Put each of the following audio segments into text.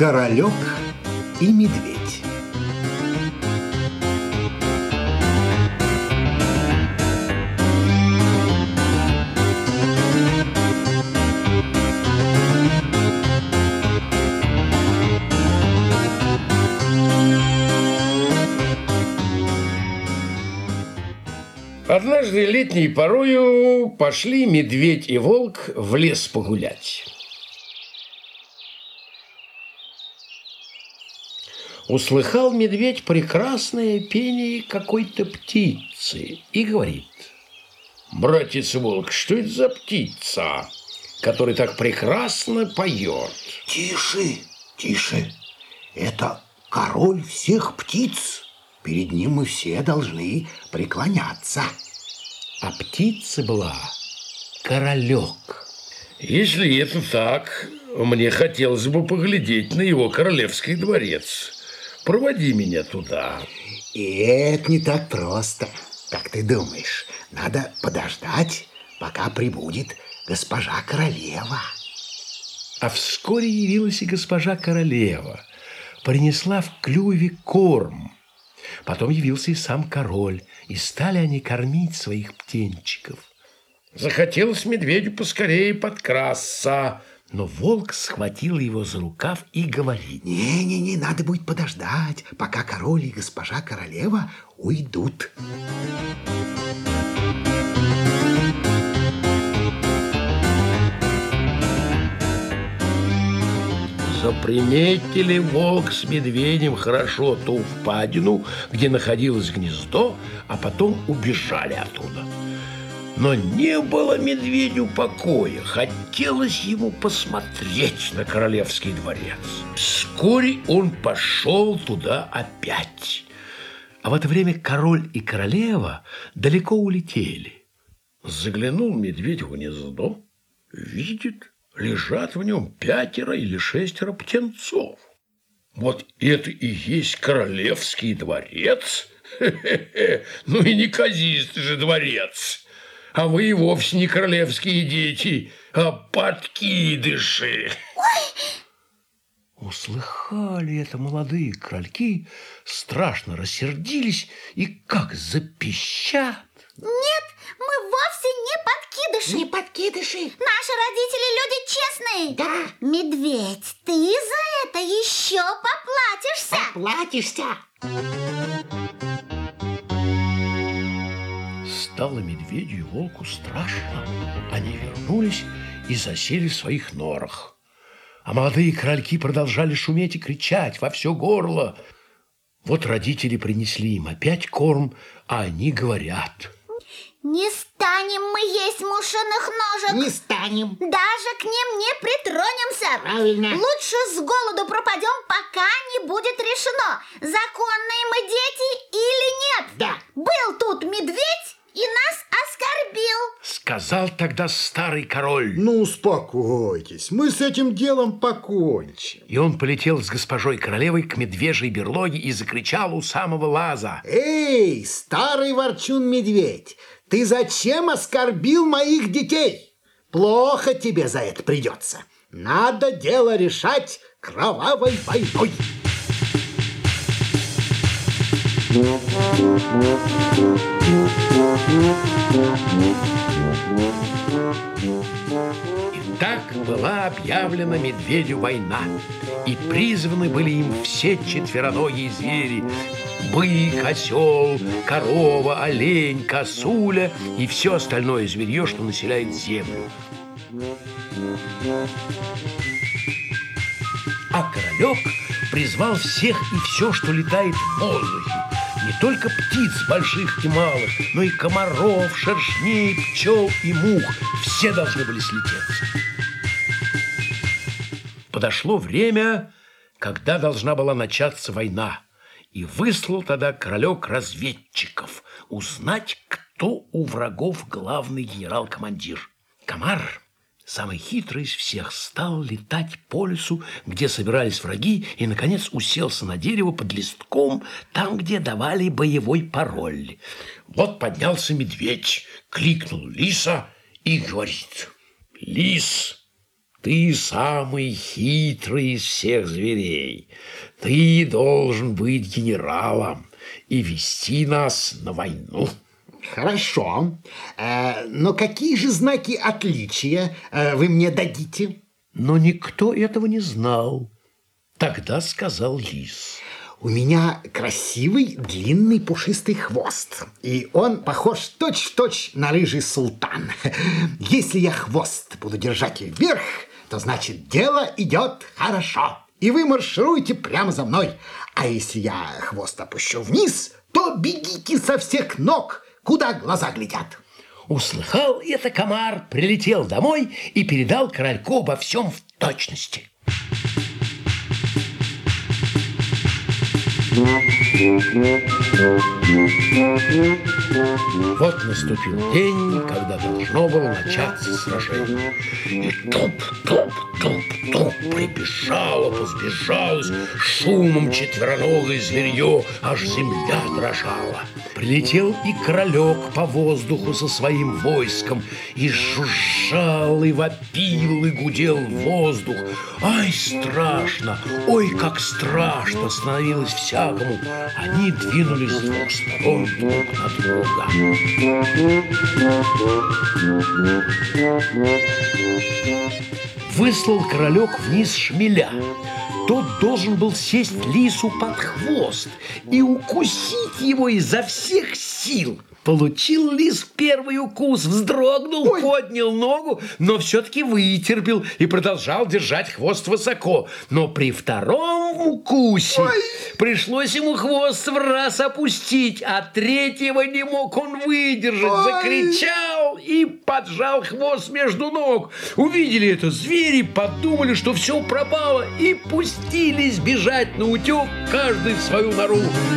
Королек и медведь. Однажды летней порою пошли медведь и волк в лес погулять. Услыхал медведь прекрасное пение какой-то птицы и говорит: «Братец волк, что это за птица, которая так прекрасно поет?» Тише, тише, это король всех птиц. Перед ним мы все должны преклоняться. А птица была королек. Если это так, мне хотелось бы поглядеть на его королевский дворец. Проводи меня туда. И это не так просто, как ты думаешь. Надо подождать, пока прибудет госпожа королева. А вскоре явилась и госпожа королева. Принесла в клюве корм. Потом явился и сам король, и стали они кормить своих птенчиков. Захотелось медведю поскорее подкрасться, но волк схватил его за рукав и говорит: Не, надо будет подождать, пока король и госпожа королева уйдут. Заприметили волк с медведем хорошо ту впадину, где находилось гнездо, а потом убежали оттуда. Но не было медведю покоя. Хотелось ему посмотреть на королевский дворец. Вскоре он пошел туда опять. А в это время король и королева далеко улетели. Заглянул медведь в гнездо, видит, лежат в нем 5 или 6 птенцов. Вот это и есть королевский дворец? Хе-хе-хе. Ну и неказистый же дворец. А вы и вовсе не королевские дети, а подкидыши. Услыхали это молодые крольки, страшно рассердились и как запищат. Нет, мы вовсе не подкидыши. Не подкидыши. Наши родители люди честные. Да. Медведь, ты за это еще поплатишься. Поплатишься. Стало медведю и волку страшно. Они вернулись и засели в своих норах. А молодые крольки продолжали шуметь и кричать во все горло. Вот родители принесли им опять корм, а они говорят: не станем мы есть мышиных ножек. Не станем. Даже к ним не притронемся. Правильно. Лучше с голоду пропадем, пока не будет решено, законные мы дети или нет. Да. Был тут медведь и нас оскорбил. Сказал тогда старый король. Ну, успокойтесь, мы с этим делом покончим. И он полетел с госпожой королевой к медвежьей берлоге и закричал у самого лаза: Эй, старый ворчун-медведь, ты зачем оскорбил моих детей? Плохо тебе за это придется. Надо дело решать кровавой войной. И так была объявлена медведю война, и призваны были им все четвероногие звери: бык, осел, корова, олень, косуля и все остальное зверье, что населяет землю. А королек призвал всех и все, что летает в воздухе. Не только птиц больших и малых, но и комаров, шершней, пчел и мух. Все должны были слететься. Подошло время, когда должна была начаться война. И выслал тогда королек разведчиков узнать, кто у врагов главный генерал-командир. Комар, самый хитрый из всех, стал летать по лесу, где собирались враги, и, наконец, уселся на дерево под листком, там, где давали боевой пароль. Вот поднялся медведь, кликнул лиса и говорит: «Лис, ты самый хитрый из всех зверей. Ты должен быть генералом и вести нас на войну. Хорошо. Но какие же знаки отличия вы мне дадите? Но никто этого не знал. Тогда сказал лис: у меня красивый длинный пушистый хвост, и он похож точь-в-точь на рыжий султан. Если я хвост буду держать вверх, то значит дело идет хорошо, и вы маршируете прямо за мной. А если я хвост опущу вниз, то бегите со всех ног, куда глаза глядят. Услыхал это комар, прилетел домой и передал корольку обо всем в точности. Вот наступил день, когда должно было начаться сражение. И туп-туп-туп-туп прибежало, позбежалось шумом четвероногое зверье, аж земля дрожала. Прилетел и королек по воздуху со своим войском, и жужжал, и вопил, и гудел воздух. Ай, страшно! Ой, как страшно становилось всякому! Они двинулись с двух сторон друг на друга. Выслал королек вниз шмеля. Тот должен был сесть лису под хвост и укусить его изо всех сил. Получил лис первый укус, вздрогнул, поднял ногу, но все-таки вытерпел и продолжал держать хвост высоко. Но при втором укусе пришлось ему хвост в раз опустить, а третьего не мог он выдержать. Закричал и поджал хвост между ног. Увидели это звери, подумали, что все пропало, и пустились бежать наутек, каждый в свою нору.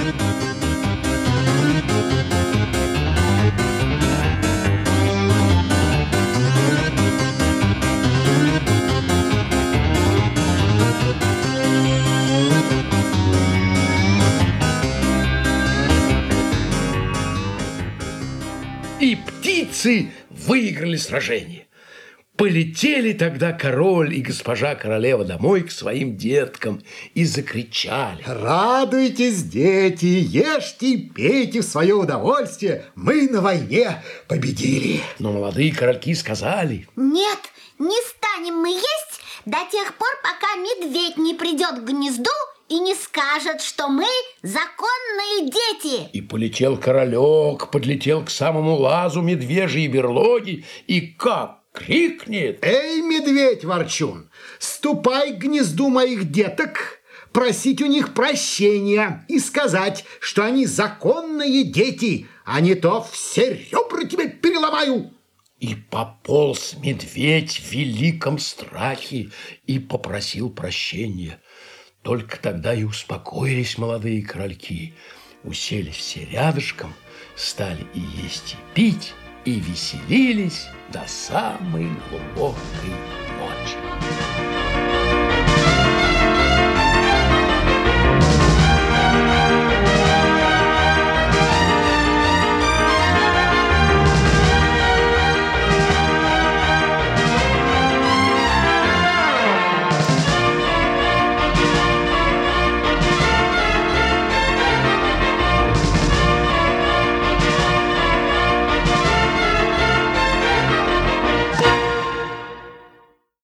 И птицы выиграли сражение. Полетели тогда король и госпожа королева домой к своим деткам и закричали: радуйтесь, дети, ешьте, пейте в свое удовольствие, мы на войне победили. Но молодые корольки сказали: нет, не станем мы есть до тех пор, пока медведь не придет к гнезду и не скажет, что мы законные дети. И полетел королек, подлетел к самому лазу медвежьей берлоги и как крикнет: эй, медведь-ворчун, ступай к гнезду моих деток, просить у них прощения и сказать, что они законные дети, а не то все ребра тебе переломаю. И пополз медведь в великом страхе и попросил прощения. Только тогда и успокоились молодые корольки, уселись все рядышком, стали и есть, и пить, и веселились до самой глубокой ночи.